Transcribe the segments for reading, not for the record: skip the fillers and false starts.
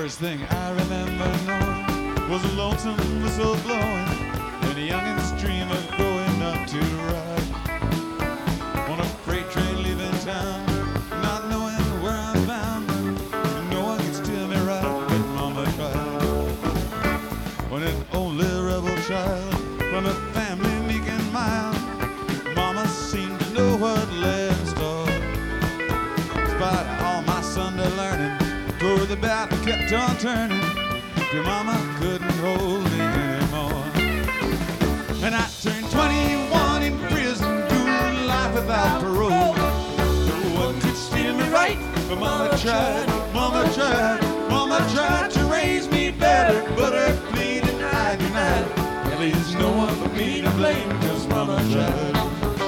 First thing I remember knowing was a lonesome whistle blowing and a youngin's dream of growing up to ride on a freight train leaving town, not knowing where I'm bound. No one can steer me right, but Mama tried. When an only rebel child from a family meek and mild, Mama seemed to know what lay in store. Despite all my Sunday learning, toward the battle kept on turning, till Mama couldn't hold me anymore. And I turned 21 in prison, doing life without parole. No one could steer me right, but Mama tried, Mama tried, Mama tried to raise me better, but her pleading I denied. At least no one but me to blame, 'cause Mama tried.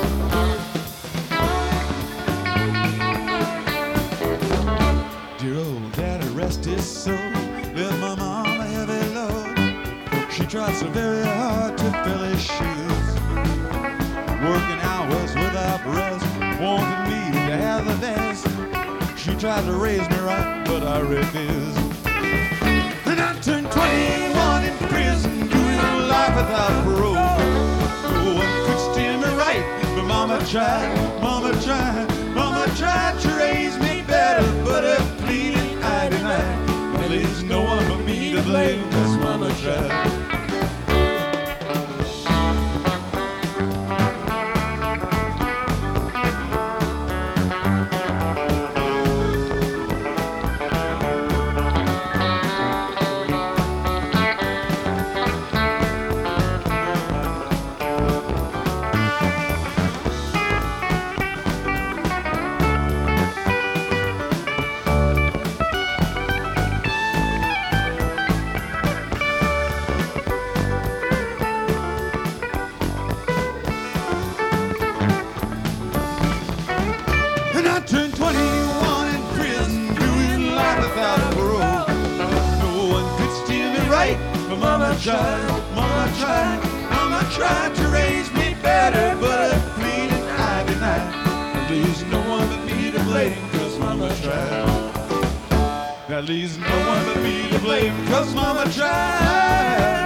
Dear old daddy, rest his soul, left my mom a heavy load. She tried so very hard to fill his shoes, working hours without rest, wanted me to have the best. She tried to raise me right, but I refused. And I turned 21 in prison, doing life without parole. No one could steer me right, but Mama tried, Mama tried, Mama tried to raise me better, but her pleading I denied. Well, there's no one but me to blame, 'cause Mama tried. Turned 21 in prison, doing life without parole. No one could steer me right, but Mama tried, Mama tried, Mama tried to raise me better, but her pleading I denied. There's no one but me to blame, 'cause Mama tried. That leaves no one but me to blame, 'cause Mama tried.